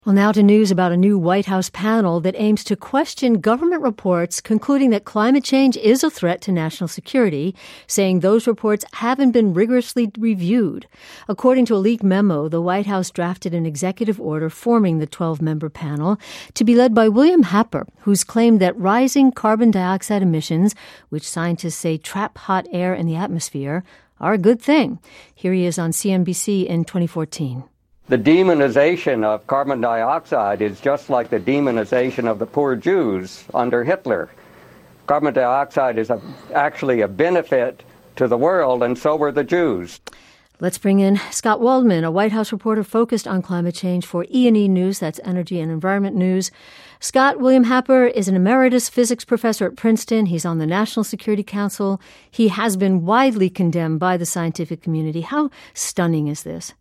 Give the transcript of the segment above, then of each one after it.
Well, now to news about a new White House panel that aims to question government reports concluding that climate change is a threat to national security, saying those reports haven't been rigorously reviewed. According to a leaked memo, the White House drafted an executive order forming the 12-member panel to be led by William Happer, who's claimed that rising carbon dioxide emissions, which scientists say trap hot air in the atmosphere, are a good thing. Here he is on CNBC in 2014. The demonization of carbon dioxide is just like the demonization of the poor Jews under Hitler. Carbon dioxide is actually a benefit to the world, and so were the Jews. Let's bring in Scott Waldman, a White House reporter focused on climate change for E&E News, that's Energy and Environment News. Scott, William Happer is an emeritus physics professor at Princeton. He's on the National Security Council. He has been widely condemned by the scientific community. How stunning is this?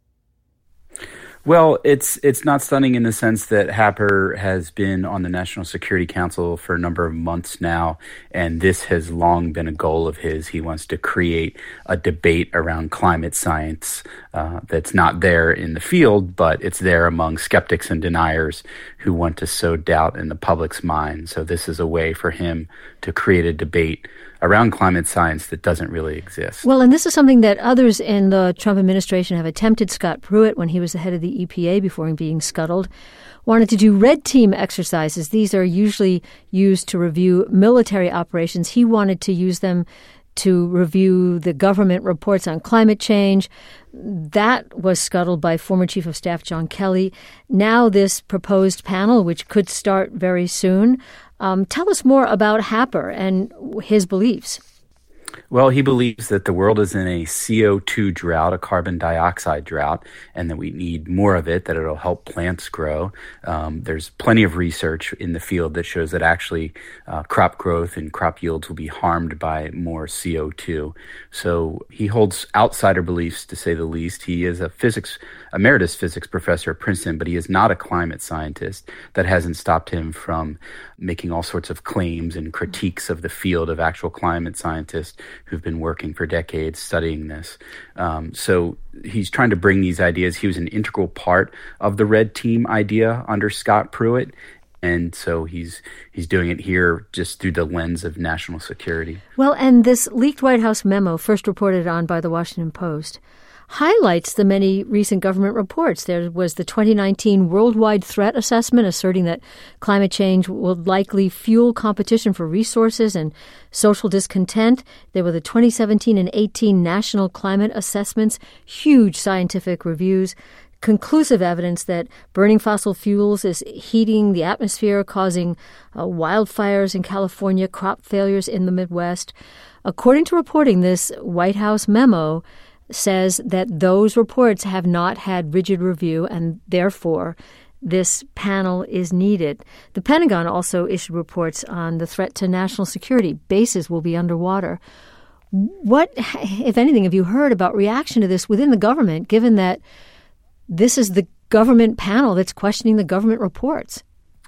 Well, it's not stunning in the sense that Happer has been on the National Security Council for a number of months now, and this has long been a goal of his. He wants to create a debate around climate science that's not there in the field, but it's there among skeptics and deniers who want to sow doubt in the public's mind. So this is a way for him to create a debate around climate science that doesn't really exist. Well, and this is something that others in the Trump administration have attempted. Scott Pruitt, when he was the head of the EPA before being scuttled, wanted to do red team exercises. These are usually used to review military operations. He wanted to use them to review the government reports on climate change. That was scuttled by former Chief of Staff John Kelly. Now this proposed panel, which could start very soon. Tell us more about Happer and his beliefs. Well, he believes that the world is in a CO2 drought, a carbon dioxide drought, and that we need more of it, that it'll help plants grow. There's plenty of research in the field that shows that actually crop growth and crop yields will be harmed by more CO2. So he holds outsider beliefs, to say the least. He is a emeritus physics professor at Princeton, but he is not a climate scientist. That hasn't stopped him from making all sorts of claims and critiques of the field of actual climate scientists who've been working for decades studying this. So he's trying to bring these ideas. He was an integral part of the red team idea under Scott Pruitt. And so he's doing it here just through the lens of national security. Well, and this leaked White House memo, first reported on by the Washington Post, highlights the many recent government reports. There was the 2019 Worldwide Threat Assessment asserting that climate change will likely fuel competition for resources and social discontent. There were the 2017 and 18 National Climate Assessments, huge scientific reviews, conclusive evidence that burning fossil fuels is heating the atmosphere, causing wildfires in California, crop failures in the Midwest. According to reporting, this White House memo says that those reports have not had rigid review, and therefore this panel is needed. The Pentagon also issued reports on the threat to national security. Bases will be underwater. What, if anything, have you heard about reaction to this within the government, given that this is the government panel that's questioning the government reports?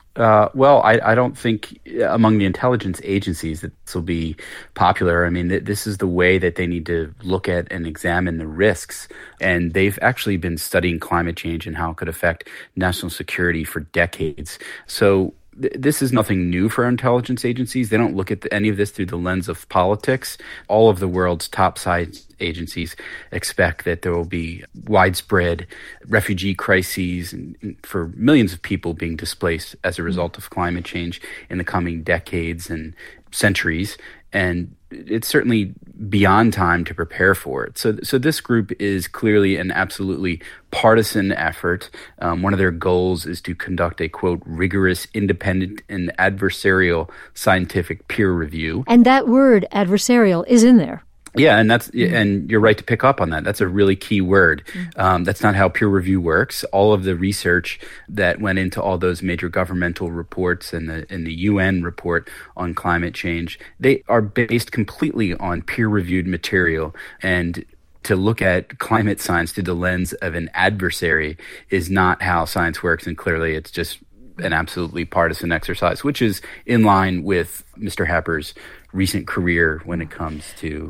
Well, I don't think among the intelligence agencies that this will be popular. I mean, this is the way that they need to look at and examine the risks. And they've actually been studying climate change and how it could affect national security for decades. So this is nothing new for intelligence agencies. They don't look at any of this through the lens of politics. All of the world's top science agencies expect that there will be widespread refugee crises and for millions of people being displaced as a result of climate change in the coming decades and centuries. And it's certainly beyond time to prepare for it. So this group is clearly an absolutely partisan effort. One of their goals is to conduct a, quote, rigorous, independent, and adversarial scientific peer review. And that word, adversarial, is in there. Yeah, and you're right to pick up on that. That's a really key word. That's not how peer review works. All of the research that went into all those major governmental reports and the UN report on climate change, they are based completely on peer-reviewed material. And to look at climate science through the lens of an adversary is not how science works. And clearly, it's just an absolutely partisan exercise, which is in line with Mr. Happer's recent career when it comes to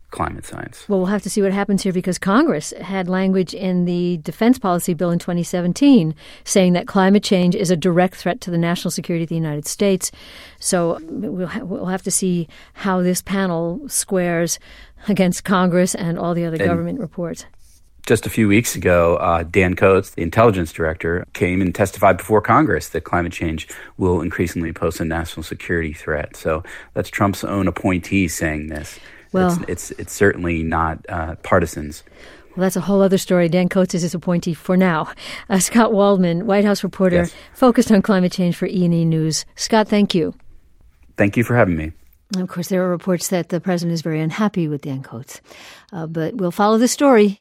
climate science. Well, we'll have to see what happens here because Congress had language in the defense policy bill in 2017 saying that climate change is a direct threat to the national security of the United States. So we'll have to see how this panel squares against Congress and all the other government reports. Just a few weeks ago, Dan Coats, the intelligence director, came and testified before Congress that climate change will increasingly pose a national security threat. So that's Trump's own appointee saying this. Well, it's certainly not partisans. Well, that's a whole other story. Dan Coats is his appointee for now. Scott Waldman, White House reporter, focused on climate change for E&E News. Scott, thank you. Thank you for having me. And of course, there are reports that the president is very unhappy with Dan Coats. But we'll follow the story.